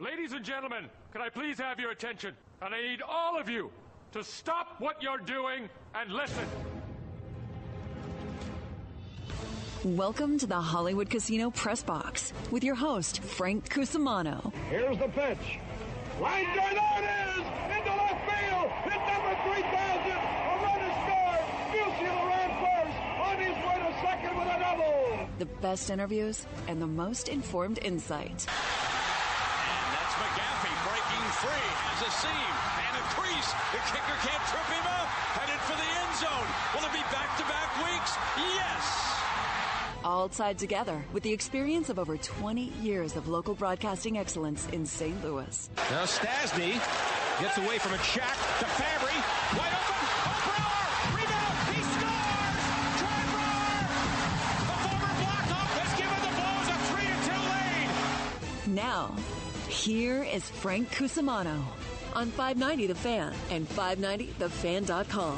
Ladies and gentlemen, can I please have your attention? And I need all of you to stop what you're doing and listen. Welcome to the Hollywood Casino Press Box with your host, Frank Cusimano. Here's the pitch. Line drive, there it is! Into left field! Hit number 3,000! A run is scored! Musial ran first! On his way to second with a double! The best interviews and the most informed insight. And that's McGaffey breaking free, has a seam and a crease. The kicker can't trip him up. Headed for the end zone. Will it be back-to-back weeks? Yes! All tied together with the experience of over 20 years of local broadcasting excellence in St. Louis. Now Stasny gets away from a check to Fabry. Wide open. Brewer. Rebound. He scores. Troy Brewer. The former Blackhawk has given the Blues a 3-2 lead. Now, here is Frank Cusimano on 590 The Fan and 590thefan.com.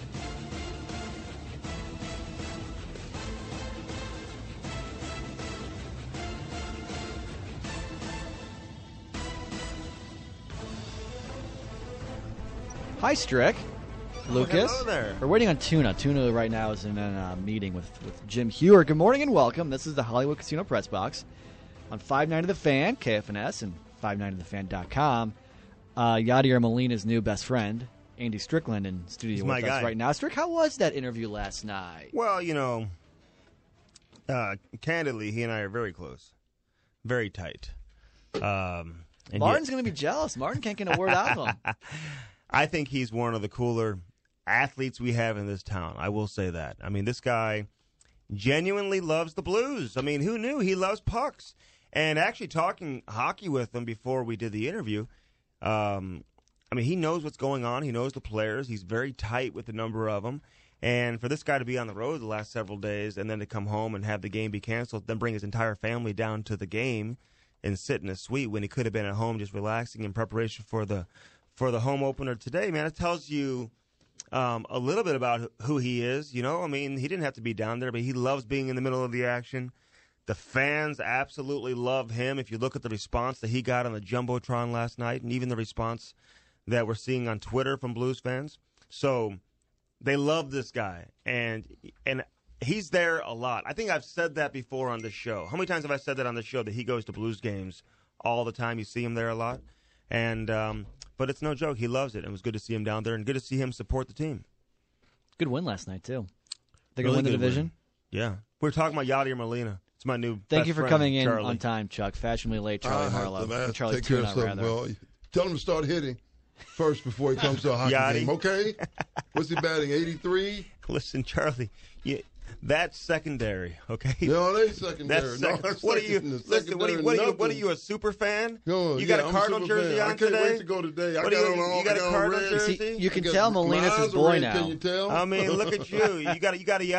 Hi, Strick. Lucas. Hello there. We're waiting on Tuna. Tuna right now is in a meeting with Jim Hewer. Good morning and welcome. This is the Hollywood Casino Press Box on 590 The Fan, KFNS, and 590thefan.com. Yadier Molina's new best friend, Andy Strickland, in studio with us right now. Strick, how was that interview last night? Well, you know, candidly, he and I are very close, very tight. Martin's going to be jealous. Martin can't get a word out of him. I think he's one of the cooler athletes we have in this town. I will say that. I mean, this guy genuinely loves the Blues. I mean, who knew? He loves pucks. And actually talking hockey with him before we did the interview, I mean, he knows what's going on. He knows the players. He's very tight with the number of them. And for this guy to be on the road the last several days and then to come home and have the game be canceled, then bring his entire family down to the game and sit in a suite when he could have been at home just relaxing in preparation for the home opener today, man, it tells you a little bit about who he is. You know, I mean, he didn't have to be down there, but he loves being in the middle of the action. The fans absolutely love him. If you look at the response that he got on the Jumbotron last night, and even the response that we're seeing on Twitter from Blues fans, so they love this guy, and he's there a lot. I think I've said that before on the show. How many times have I said that on the show that he goes to Blues games all the time? You see him there a lot, and but it's no joke. He loves it. It was good to see him down there and good to see him support the team. Good win last night, too. They're going to win the division? Yeah. We're talking about Yadier Molina. It's my new Thank you for friend, coming in Charlie. on time, Chuck. Fashionably late, Charlie Marlowe. Charlie take care of Tuna, something. rather. Well, tell him to start hitting first before he comes to a hockey Yachty. game, okay? What's he batting, 83? Listen, Charlie, that's secondary, okay? No, it ain't secondary. What are you? Listen, what are you? A super fan? No, you got a Cardinal jersey on today? I can't wait to go today. What you got a Cardinal jersey? See, you can tell Molina's his boy now. Can you tell? I mean, look at you. You got a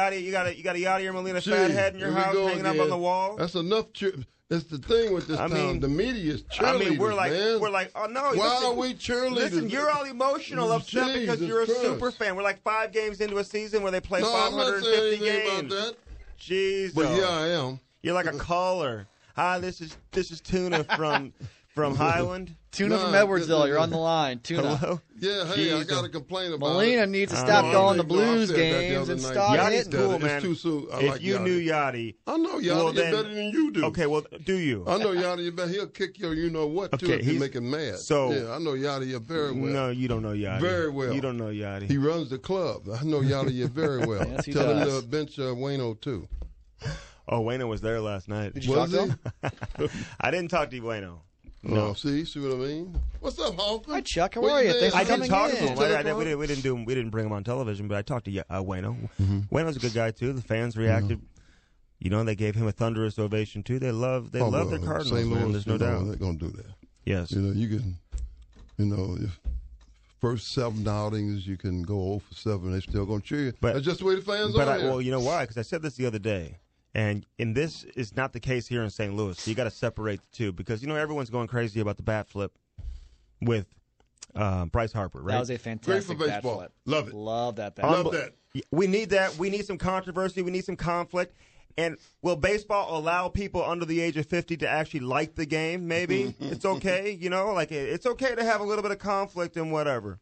Yadier Molina fat head in your house hanging up on the wall. That's enough. That's the thing with this town. The media is cheerleaders, I mean, we're man. like, oh no. Why are we cheerleaders? Listen, you're all emotional, upset because you're a super fan. We're like 5 games into a season where they play 550 games. About that. Jeez, but here I am. You're like a caller. Hi, this is Tuna from Highland. Tuna from Edwardsville, you're on the line. Tuna. Hello? Yeah, hey, I got to complain about Molina needs to stop going to Blues games and start Yachty's hitting. cool, man. It's too soon. If you knew Yachty. I know Yachty better than you do. Okay, well, do you? I know Yachty better. He'll kick your you-know-what, too, if you make him mad. So, yeah, I know Yachty very well. No, you don't know Yachty. Very well. You don't know Yachty. He runs the club. I know Yachty very well. Yes, he Tell does. him to bench Wayno, too. Oh, Wayno was there last night. Did you talk to him? I didn't talk to Wayno. No. No. See what I mean? What's up, Hawk? Hi, Chuck. How are you? Thanks for I coming didn't talk to in. him. We didn't bring him on television, but I talked to Wayno. Mm-hmm. Wayno's a good guy too. The fans reacted. You know, they gave him a thunderous ovation too. They love their Cardinals. St. Louis, man. There's no doubt. They're gonna do that. Yes. You know, you can. You know, if first 7 outings you can go 0 for 7, they're still gonna cheer you. But that's just the way the fans are. Well, you know why? Because I said this the other day. And this is not the case here in St. Louis. So you got to separate the two because, you know, everyone's going crazy about the bat flip with Bryce Harper, right? That was a fantastic Great for baseball. bat flip. Love it. Love that bat Love that. We need that. We need some controversy. We need some conflict. And will baseball allow people under the age of 50 to actually like the game? Maybe it's okay. Like it's okay to have a little bit of conflict and whatever.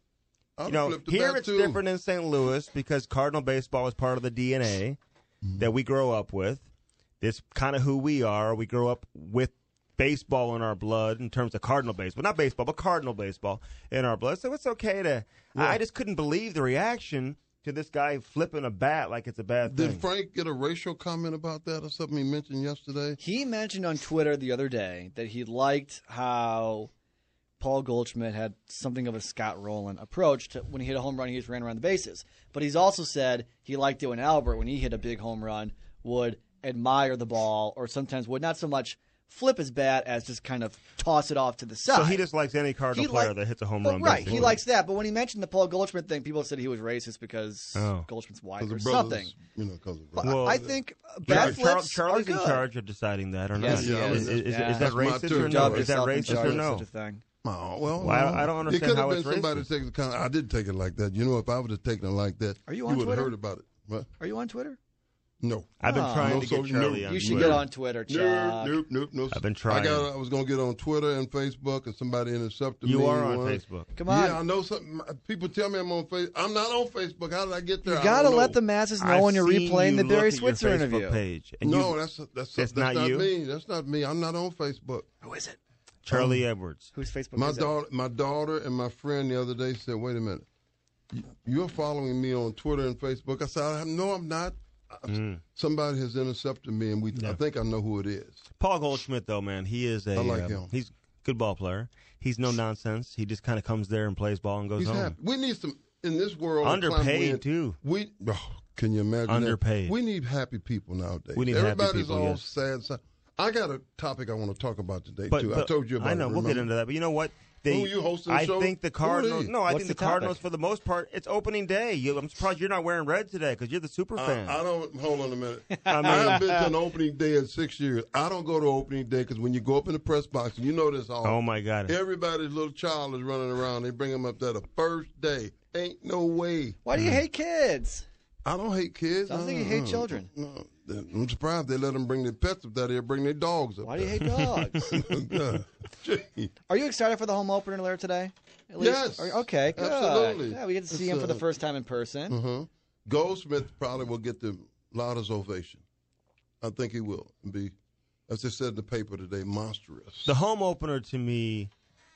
Here it's different in St. Louis because Cardinal baseball is part of the DNA that we grow up with. It's kind of who we are. We grow up with baseball in our blood in terms of Cardinal baseball. Not baseball, but Cardinal baseball in our blood. So it's okay to I just couldn't believe the reaction to this guy flipping a bat like it's a bad thing. Did Frank get a racial comment about that or something he mentioned yesterday? He mentioned on Twitter the other day that he liked how Paul Goldschmidt had something of a Scott Rowland approach to when he hit a home run, he just ran around the bases. But he's also said he liked it when Albert, when he hit a big home run, would admire the ball or sometimes would not so much flip his bat as just kind of toss it off to the side. So he just likes any Cardinal player that hits a home run. Right, basically. he likes that. But when he mentioned the Paul Goldschmidt thing, people said he was racist because Goldschmidt's white or something. I think bat flips Charlie's are in good. charge of deciding that or not. Yes, he is. Is that racist or no? Is that racist or no? Oh, well, I don't understand how it's racist. It could have been somebody taking the comment. I did take it like that. If I would have taken it like that, are you on would have Twitter? heard about it. What? Are you on Twitter? No. I've been trying to get Charlie on You should Twitter. get on Twitter, Chuck. Nope. I've been trying. I was going to get on Twitter and Facebook, and somebody intercepted me. You are on Facebook. Come on. Yeah, I know something. People tell me I'm on Facebook. I'm not on Facebook. How did I get there? You got to let the masses know when you're replaying the Barry Switzer interview. Page, no, that's not you? me. That's not me. I'm not on Facebook. Who is it? Charlie Edwards. Whose Facebook my is daughter, My daughter and my friend the other day said, wait a minute. You're following me on Twitter and Facebook. I said, no, I'm not. Somebody has intercepted me, and I think I know who it is. Paul Goldschmidt, though, man, he is I like him. He's a good ball player. He's no nonsense. He just kind of comes there and plays ball and goes home. Happy. We need some in this world. Underpaid too. Can you imagine? Underpaid. That? We need happy people nowadays. We need Everybody's happy people, all sad. I got a topic I want to talk about today too. I told you about. I know. it, we'll get into that, but you know what? Who are you hosting the show? I think the Cardinals. No, I think the Cardinals, for the most part, it's opening day. I'm surprised you're not wearing red today because you're the super fan. I don't. Hold on a minute. I haven't been to an opening day in 6 years. I don't go to opening day because when you go up in the press box, and you know this all. Oh my God! Everybody's little child is running around. They bring them up there the first day. Ain't no way. Why do you hate kids? I don't hate kids. I think you hate children. No, I'm surprised they let them bring their pets up there. They bring their dogs up. Why do you hate dogs? Are you excited for the home opener later today? At least? Yes. Okay, good. Absolutely. Yeah, we get to see him for the first time in person. Goldsmith probably will get the loudest ovation. I think he will be, as they said in the paper today, monstrous. The home opener to me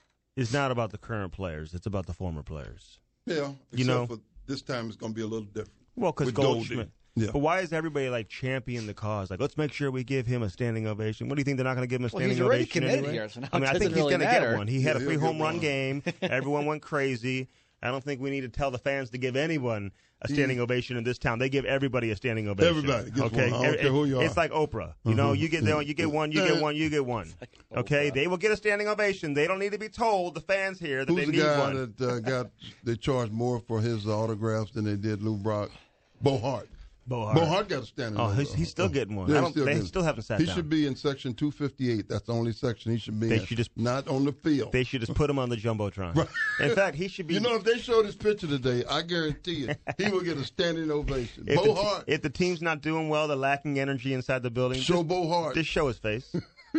is not about the current players. It's about the former players. Yeah, except for this time it's going to be a little different. Well, because Goldschmidt. Yeah. But why is everybody champion the cause? Let's make sure we give him a standing ovation. What do you think they're not going to give him a standing ovation? He's already committed anyway? here, so now I think he's going to get one. He had a free home run one. game. Everyone went crazy. I don't think we need to tell the fans to give anyone a standing ovation in this town. They give everybody a standing ovation. Everybody gets okay? one. I don't care who you are. It's like Oprah. You get one, you get one, you get one, you get one. Okay? They will get a standing ovation. They don't need to be told, the fans here, that they need one. Who's the guy that they charged more for his autographs than they did Lou Brock? Bo Hart. Bo Hart got a standing ovation. He's still getting one. Yeah, They still haven't sat down. He should be in section 258. That's the only section he should be in. Not on the field. They should just put him on the Jumbotron. Right. In fact, he should be. If they showed his picture today, I guarantee you, he will get a standing ovation. Bo Hart. If the team's not doing well, they're lacking energy inside the building. Bo Hart. Just show his face.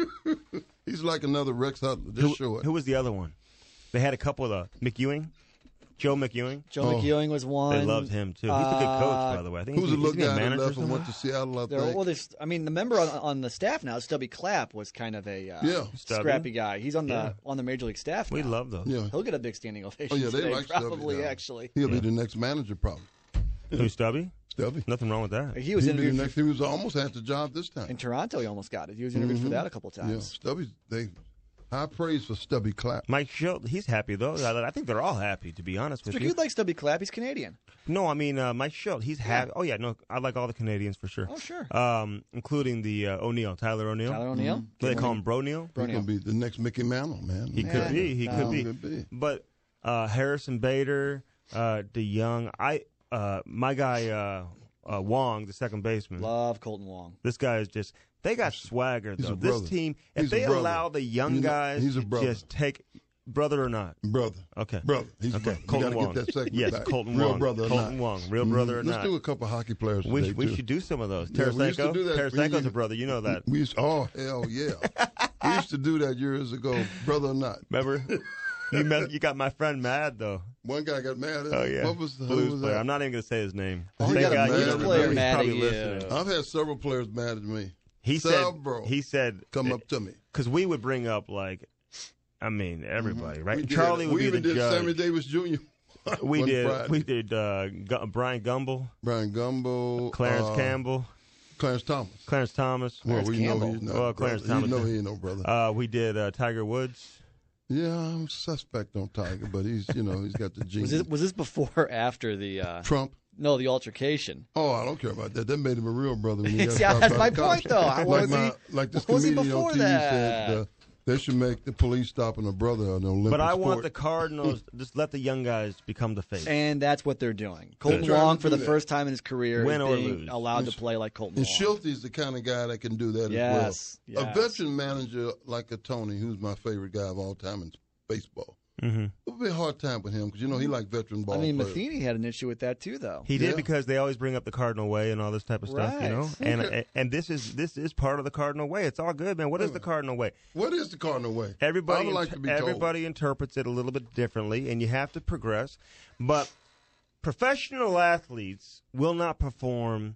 He's like another Rex Hutler. Just show it. Who was the other one? They had a couple of McEwing. Joe McEwing. Joe McEwing was one. They loved him, too. He's a good coach, by the way. I think who's the little guy that left and went to Seattle, I think? Well, the member on the staff now, Stubby Clapp, was kind of a scrappy guy. He's on the Major League staff now. We love those. Yeah. He'll get a big standing ovation they today, like probably, Stubby, actually. He'll be the next manager, probably. Who's Stubby? Stubby. Nothing wrong with that. He was interviewed. He was almost had the job this time. In Toronto, he almost got it. He was interviewed for that a couple times. Yeah, Stubby's high praise for Stubby Clapp. Mike Schultz, he's happy, though. I think they're all happy, to be honest with you. You'd like Stubby Clapp. He's Canadian. No, I mean, Mike Schultz, he's happy. Oh, yeah, no, I like all the Canadians for sure. Oh, sure. Including the Tyler O'Neill. Tyler O'Neill? They call him Bro-Neil. He's going to be the next Mickey Mantle, man. He could be. He could be. But Harrison Bader, DeYoung, my guy Wong, the second baseman. Love Colton Wong. This guy is just. They got swagger, though. This team, if they allow the young guys to just take brother or not? Brother. Okay. Brother. He's okay. brother. Colton you Wong. got to get that segment yes, back. Colton Real Wong. brother or Colton not. Wong. Real brother or Let's not. do a couple of hockey players today, We too. should do some of those. Yeah, we used to do that. Tarasenko's a brother. You know that. Oh, hell yeah. We used to do that years ago, brother or not. Remember? You got my friend mad, though. One guy got mad at Oh, him. yeah. What was the Blues who was player. that? I'm not even going to say his name. Oh, he Thank got God mad you at don't him. remember. He's Mad at probably you. listening. I've had several players mad at me. He said, come up to me. because we would bring up, like, I mean, everybody, right? We did. Charlie would we be even the did judge. Sammy Davis Jr. We one did. Friday. We did Brian Gumble, Brian Gumbo, Clarence Campbell, Clarence Thomas. Clarence Thomas. Well, we know Campbell. he's not. Well, brother. Clarence Thomas. You know he ain't no brother. We did Tiger Woods. Yeah, I'm suspect on Tiger, but he's he's got the gene. Was this before or after the Trump? No, the altercation. Oh, I don't care about that. That made him a real brother. When he got See, stopped that's by my the cops. point, though. How was he? Like this What was he comedian on before TV that? said they should make the police stopping a brother an Olympic But I sport. want the Cardinals just let the young guys become the face. And that's what they're doing. Colton They're trying Wong, to for do the that. first time in his career, Win is or being lose. allowed to play like Colton And Wong. Schulte's the kind of guy that can do that Yes, as well. yes. A veteran manager like a Tony, who's my favorite guy of all time in baseball. Mm-hmm. It would be a hard time with him because he like veteran ball I mean, players. Matheny had an issue with that too, though. He did Yeah. because they always bring up the Cardinal Way and all this type of stuff, you Right. know. And this is part of the Cardinal Way. It's all good, man. What is the Cardinal Way? What is the Cardinal Way? Everybody, I would like to be told. everybody interprets it a little bit differently, and you have to progress. But professional athletes will not perform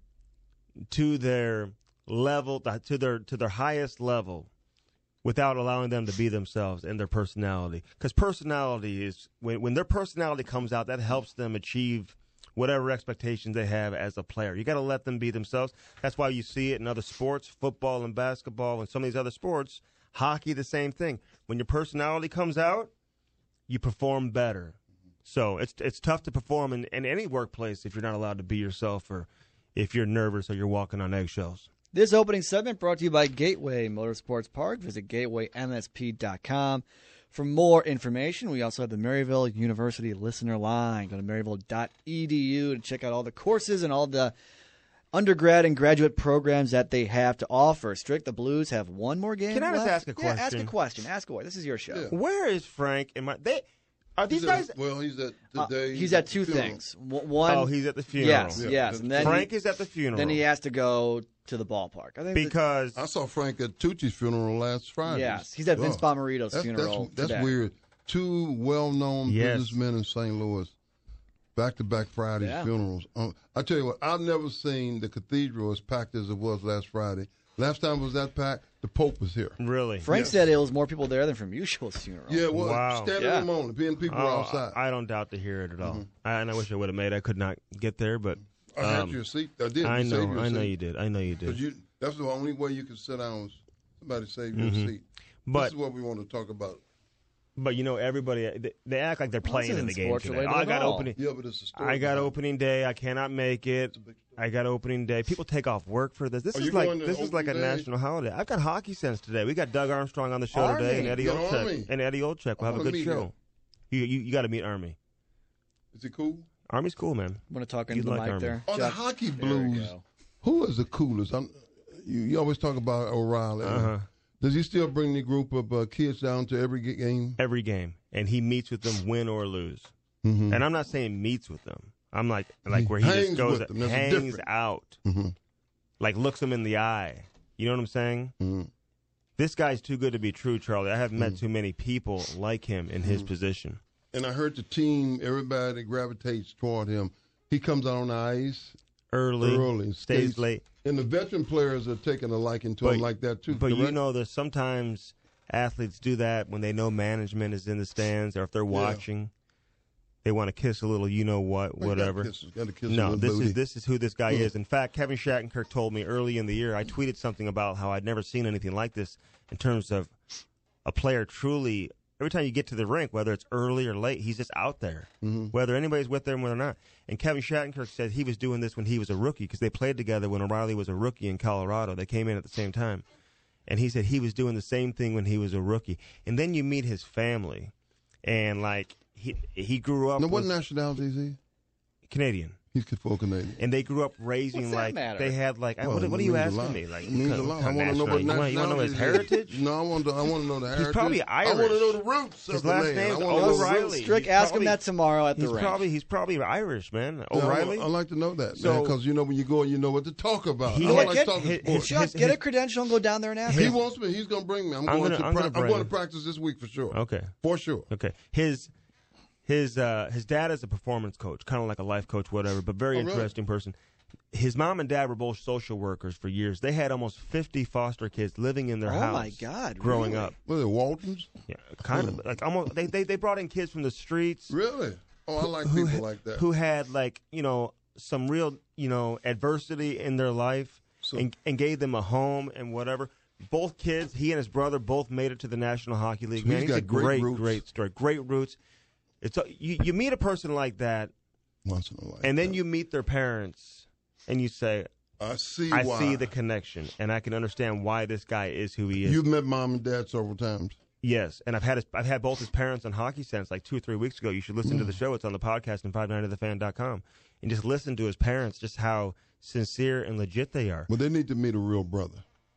to their level, to their highest level, without allowing them to be themselves and their personality. Because personality is when their personality comes out, that helps them achieve whatever expectations they have as a player. You got to let them be themselves. That's why you see it in other sports, football and basketball and some of these other sports. Hockey, the same thing. When your personality comes out, you perform better. So it's tough to perform in any workplace if you're not allowed to be yourself, or if you're nervous or you're walking on eggshells. This opening segment brought to you by Gateway Motorsports Park. Visit gatewaymsp.com for more information. We also have the Maryville University listener line. Go to maryville.edu to check out all the courses and all the undergrad and graduate programs that they have to offer. Strick, the Blues have one more game Can I just left. ask a question? Yeah, ask a question. Ask away. This is your show. Yeah. Where is Frank and are these guys? He's at today. He's at two funeral. things. One, Oh, he's at the funeral. yes, Yeah. yes. And then Frank is at the funeral. Then he has to go to the ballpark. I think because I saw Frank at Tucci's funeral last Friday. yes, he's at Vince Oh. Bomarito's funeral That's today. weird. Two well-known Yes. businessmen in St. Louis, back-to-back Fridays Yeah. funerals. I tell you what, I've never seen the cathedral as packed as it was last Friday. Last time it was that packed, the Pope was here. really, Frank Yes. said it was more people there than from usual's funeral. Yeah, well, Wow. standing Yeah. room only, being people Oh, outside. I don't doubt to hear it at all. Mm-hmm. And I wish I would have made. I could not get there, but I had your seat. I did. I You saved know, your I know seat. you did. I know you did. Because that's the only way you can sit down was somebody save your seat. But- this is what we want to talk about. But you know, everybody they act like they're Well, playing this in the isn't game sports today. related Oh, I at got all. opening. Yeah, but it's a story. I got behind it. opening day. I cannot make it. I got opening day. People take off work for this. This Are is you like going to this is like a opening day? national holiday. I've got hockey sense today. We got Doug Armstrong on the show Army. today, and Eddie Get Army. Olczyk. And Eddie Olczyk. We'll I have a wanna good meet show. You got to meet Army. Is it cool? Army's cool, man. I'm going to talk You'd into the like mic Army. there. On the Chuck. hockey There we blues, go. who is the coolest? You always talk about O'Reilly. Uh-huh. Does he still bring the group of kids down to every game? Every game, and he meets with them, win or lose. Mm-hmm. And I'm not saying meets with them. I'm like where he hangs just goes, with them. There's a hangs difference. out, Mm-hmm. like looks them in the eye. You know what I'm saying? Mm-hmm. This guy's too good to be true, Charlie. I haven't met too many people like him in his position. And I heard the team, everybody gravitates toward him. He comes out on the ice Early, stays skates. late. And the veteran players are taking a liking to him like that, too. But you correct? know, there's sometimes athletes do that when they know management is in the stands, or if they're watching, they want to kiss a little, you know what, Well, you whatever. gotta kiss No, him with this is who this guy is. In fact, Kevin Shattenkirk told me early in the year. I tweeted something about how I'd never seen anything like this in terms of a player truly. Every time you get to the rink, whether it's early or late, he's just out there, whether anybody's with him or not. And Kevin Shattenkirk said he was doing this when he was a rookie because they played together when O'Reilly was a rookie in Colorado. They came in at the same time. And he said he was doing the same thing when he was a rookie. And then you meet his family, and like he grew up Now, what with nationality is he? Canadian. He's full Canadian. And they grew up raising What's that like matter? they had like. Well, what are you means a asking lot. me? Like, It means a lot. I want to know what nationality. you want to know his heritage? No, I want to know the heritage. He's probably Irish. I want to know the roots His of the last land. name's I wanna know the O'Reilly. roots. Strick, He's ask him probably- that tomorrow at the range. He's probably Irish, man. Yeah, O'Reilly. I like to know that, So- man, because when you go, you know what to talk about. He I had- like talking sports. Chuck, get a credential and go down there and ask He him. wants me. He's going to bring me. I'm I'm going gonna to practice this week for sure. Okay. For sure. Okay. His dad is a performance coach, kind of like a life coach, whatever, but very Oh, really? interesting person. His mom and dad were both social workers for years. They had almost 50 foster kids living in their Oh, house. my God, growing really? up. What are they, Waltons? Yeah, kind of like almost. They brought in kids from the streets. Really? Oh, I like who, people like that. who had some real adversity in their life and gave them a home and whatever. Both kids, he and his brother, both made it to the National Hockey League. So Man, he's he's got a great roots. great story. Great roots. It's you meet a person like that, Once in a while. and then you meet their parents, and you say, I see I why. see the connection, and I can understand why this guy is who he is. You've met mom and dad several times. Yes, and I've had both his parents on Hockey Sense like 2 or 3 weeks ago. You should listen to the show. It's on the podcast and 590thefan.com, and just listen to his parents, just how sincere and legit they are. Well, they need to meet a real brother.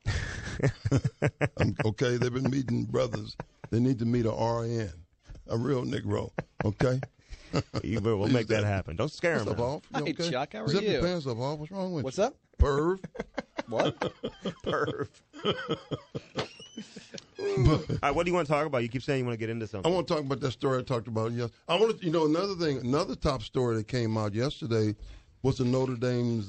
Okay, they've been meeting brothers. They need to meet a RN, a real Negro. Okay. We'll make that happen. Don't scare him. What's up, man. Off? You Hey, okay? Chuck, how are Zip you? your pants up, Off. What's wrong with What's you? up? Perv. What? Perv. What do you want to talk about? You keep saying you want to get into I something. want to talk about that story I talked about yesterday. I want to, another thing, another top story that came out yesterday was the Notre Dame's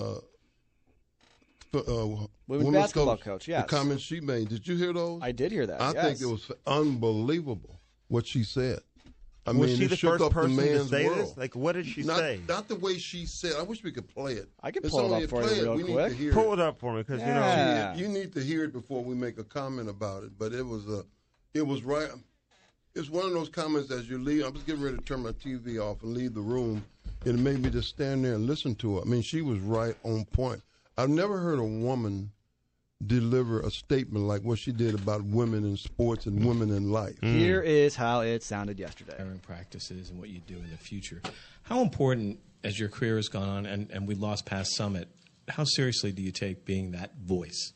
women's basketball coach, yes. The comments she made. Did you hear those? I did hear that. I yes. think it was unbelievable what she said. I Was mean, she it the shook first up the person to man's say world. this? Like, what did she say? Not the way she said. I wish we could play it. I can If pull it somebody up for play you it, real we quick. Need to hear Pull it. it up for me, because Yeah. You need to hear it before we make a comment about it. But it was right. It's one of those comments as you leave. I was getting ready to turn my TV off and leave the room. It made me just stand there and listen to her. I mean, she was right on point. I've never heard a woman deliver a statement like what she did about women in sports and women in life. Here is how it sounded yesterday. Hiring practices and what you do in the future. How important, as your career has gone on and we lost past Summit, how seriously do you take being that voice?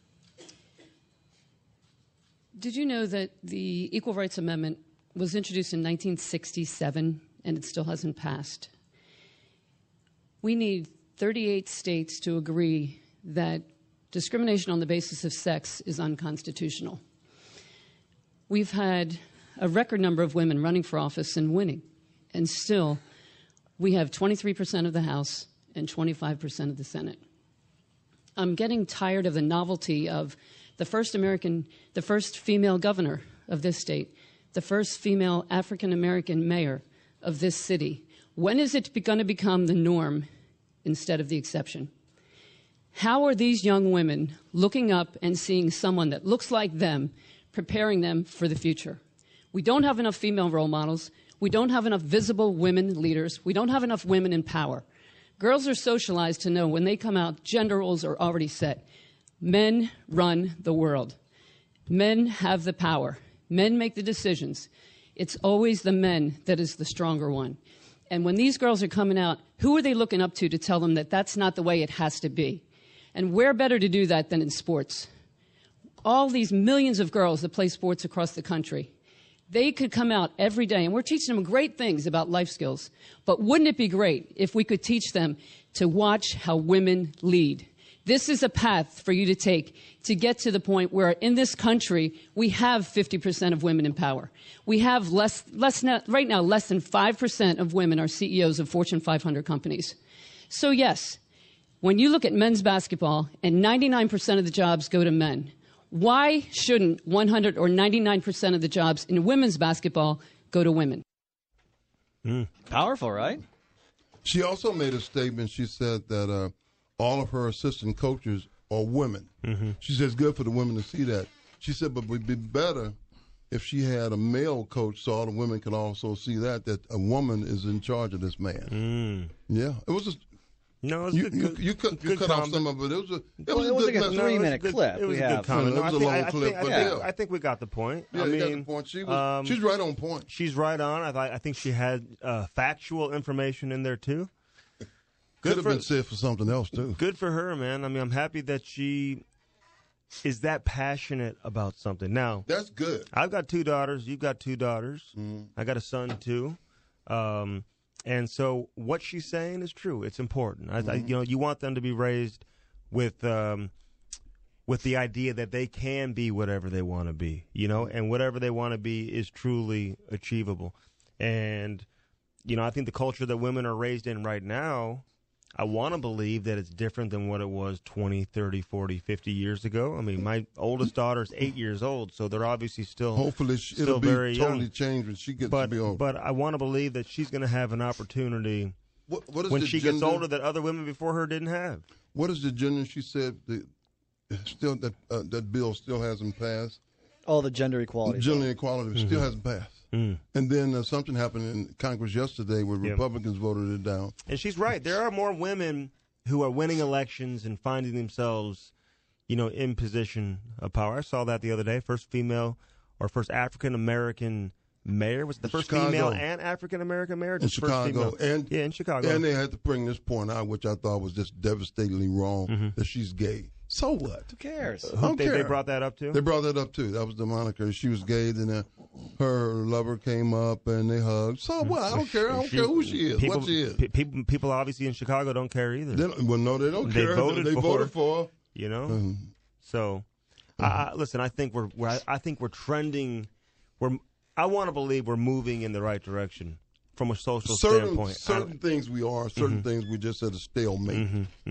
Did you know that the Equal Rights Amendment was introduced in 1967 and it still hasn't passed? We need 38 states to agree that discrimination on the basis of sex is unconstitutional. We've had a record number of women running for office and winning, and still we have 23% of the House and 25% of the Senate. I'm getting tired of the novelty of the first female governor of this state, the first female African-American mayor of this city. When is it going to become the norm instead of the exception? How are these young women looking up and seeing someone that looks like them, preparing them for the future? We don't have enough female role models. We don't have enough visible women leaders. We don't have enough women in power. Girls are socialized to know when they come out, gender roles are already set. Men run the world. Men have the power. Men make the decisions. It's always the men that is the stronger one. And when these girls are coming out, who are they looking up to tell them that that's not the way it has to be? And where better to do that than in sports? All these millions of girls that play sports across the country, they could come out every day, and we're teaching them great things about life skills. But wouldn't it be great if we could teach them to watch how women lead? This is a path for you to take to get to the point where in this country we have 50% of women in power. We have right now less than 5% of women are CEOs of Fortune 500 companies. So yes, when you look at men's basketball and 99% of the jobs go to men, why shouldn't 100 or 99% of the jobs in women's basketball go to women? Powerful, right? She also made a statement. She said that all of her assistant coaches are women. Mm-hmm. She says good for the women to see that. She said, but it would be better if she had a male coach so all the women could also see that a woman is in charge of this man. Yeah. It was just... No, it was you cut off some of it. It was a like a 3-minute clip. It was we a have. good comment. It was a long clip, but I think we got the point. Yeah, I you got mean, the point. She's right on point. She's right on. I think she had factual information in there too. Could have been said for something else, too. Good for her, man. I mean, I'm happy that she is that passionate about something. Now, that's good. I've got 2 daughters. You've got 2 daughters. Mm-hmm. I got a son, too. And so what she's saying is true. It's important. You want them to be raised with the idea that they can be whatever they want to be, and whatever they want to be is truly achievable. And, I think the culture that women are raised in right now, I want to believe that it's different than what it was 20, 30, 40, 50 years ago. I mean, my oldest daughter's 8 years old, so they're obviously still Hopefully it'll be very totally young. changed when she gets to be older. But I want to believe that she's going to have an opportunity what is when the she gender, gets older that other women before her didn't have. What is the gender she said that bill still hasn't passed? Oh, the gender equality. Gender equality still hasn't passed. And then something happened in Congress yesterday where Republicans voted it down. And she's right. There are more women who are winning elections and finding themselves, in position of power. I saw that the other day. First female or first African-American mayor. Was it the first female and African-American mayor? In Chicago. In Chicago. And they had to bring this point out, which I thought was just devastatingly wrong, that she's gay. So what? Who cares? They brought that up, too? They brought that up, too. That was the moniker. She was gay, then her lover came up, and they hugged. So what? I don't care. I don't care who she is, what she is. People obviously in Chicago don't care either. No, they don't care. They voted for her. So, listen, I think we're trending. I want to believe we're moving in the right direction from a social standpoint. Certain things we are, certain things we just at a stalemate.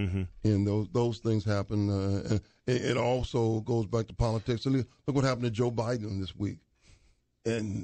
And those things happen. And it also goes back to politics. And look what happened to Joe Biden this week. And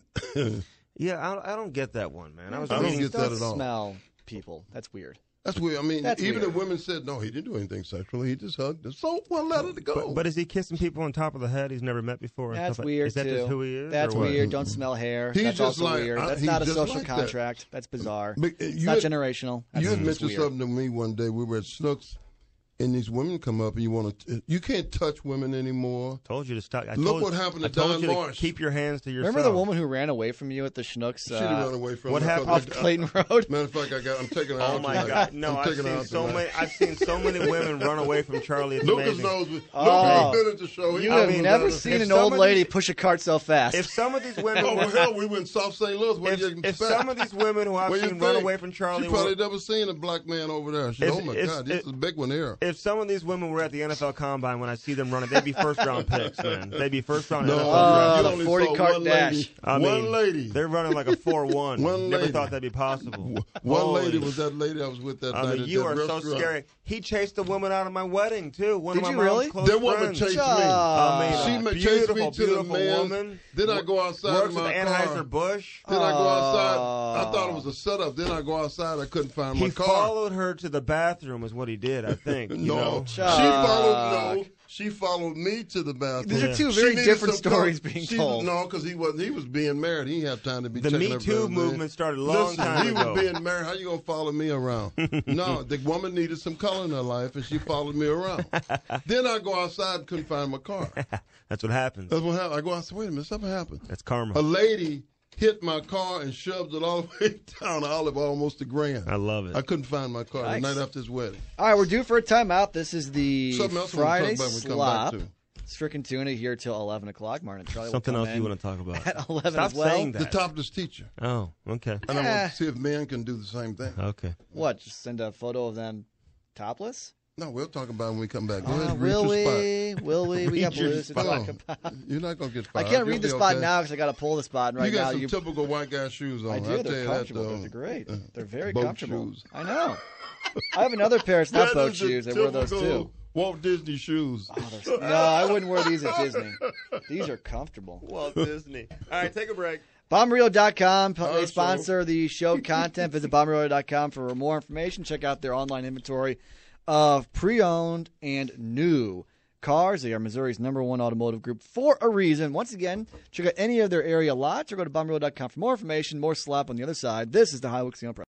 yeah, I don't get that one, man. I don't get that at all. Smell people. That's weird. That's weird. I mean, That's even weird. the women said, no, he didn't do anything sexually. He just hugged her. So, let it go. But is he kissing people on top of the head he's never met before? And That's stuff weird, Is that too. just who he is? That's or what? weird. Don't smell hair. He's That's just also like- weird. That's he's not a just social like that. contract. That's bizarre. But, It's not generational. That's You had just mentioned weird. something to me one day. We were at Snooks, and these women come up, and you can't touch women anymore. Told you to stop. Look what happened to I told Don you to Marsh. keep your hands to yourself. Remember the woman who ran away from you at the Schnucks? She didn't run away from what me. happened? Off Clayton Road? Matter of fact, I'm taking her out Oh my tonight. God! No, I'm I've taking her seen out so tonight. many. I've seen so many women run away from Charlie. It's Lucas amazing. knows. Lucas Oh. has been at the show. You have never seen If an old somebody- lady push a cart so fast. If some of these women, Oh, well, hell, we went in South St. Louis. What do you if expect? some of these women who I've What do you seen run think? away from Charlie, She probably were, never seen a black man over there. She said, oh, my God, this is a big one here. if some of these women were at the NFL Combine, when I see them running, they'd be first round picks, man. They'd be first round NFL Oh, draft. the only 40 saw cart one dash. lady. I mean, One lady. They're running like a 4-1. One Never lady. thought that'd be possible. One Holy- lady was that lady I was with that I night mean, at you that are so restaurant. scary. He chased a woman out of my wedding too. One Did of you my mom's really? close That woman friends. chased me. I She mean, chased beautiful, me to the beautiful man's. woman. Then I go outside Works in with my the car. Anheuser Busch. Then I go outside. I thought it was a setup. Then I go outside. I couldn't find my He car. followed her to the bathroom, is what he did. I think. You No, know? she followed me to the bathroom. These are two She very needed different some stories car. being She- told. No, because he was being married. He didn't have time to be The checking Me her Too for everything. movement started a long Listen, time he ago. was being married. How you gonna follow me around? No, the woman needed some color in her life, and she followed me around. Then I go outside and couldn't find my car. That's what happens. That's what happened. I go outside. Wait a minute, something happened. That's karma. A lady hit my car and shoved it all the way down Olive, almost to Grand. I love it. I couldn't find my car Nice. the night after his wedding. All right, we're due for a timeout. This is the Something else I wanna Friday talk about when we come back slop. to. Stricken Tuna here till 11 o'clock. Martin and Charlie Something will else come you in want to talk about? at 11 Stop as well. saying The that. topless teacher. Oh, okay. And I Eh. want to see if men can do the same thing. Okay. What, just send a photo of them topless? No, we'll talk about it when we come back. Go ahead, Will read your we? Will we? We got Read your blues to spot. talk spot. about. No, you're not going to get I fired. can't You'll read the be spot okay. now because I got to pull the spot. And right You got now, some you typical white guy shoes on. I I'll do. tell They're you comfortable. that, though. They're great. They're very Boat comfortable. shoes. I know. I have another pair. It's not That boat is the shoes. I wear those typical too. Walt Disney shoes. No, I wouldn't wear these at Disney. These are comfortable. Walt Disney. All right, take a break. BombRadio.com. They Our sponsor the show content. Visit BombRadio.com for more information. Check out their online inventory of pre-owned and new cars. They are Missouri's #1 automotive group for a reason. Once again, check out any of their area lots or go to BombRadio.com for more information. More slap on the other side. This is the Highway Casino Press.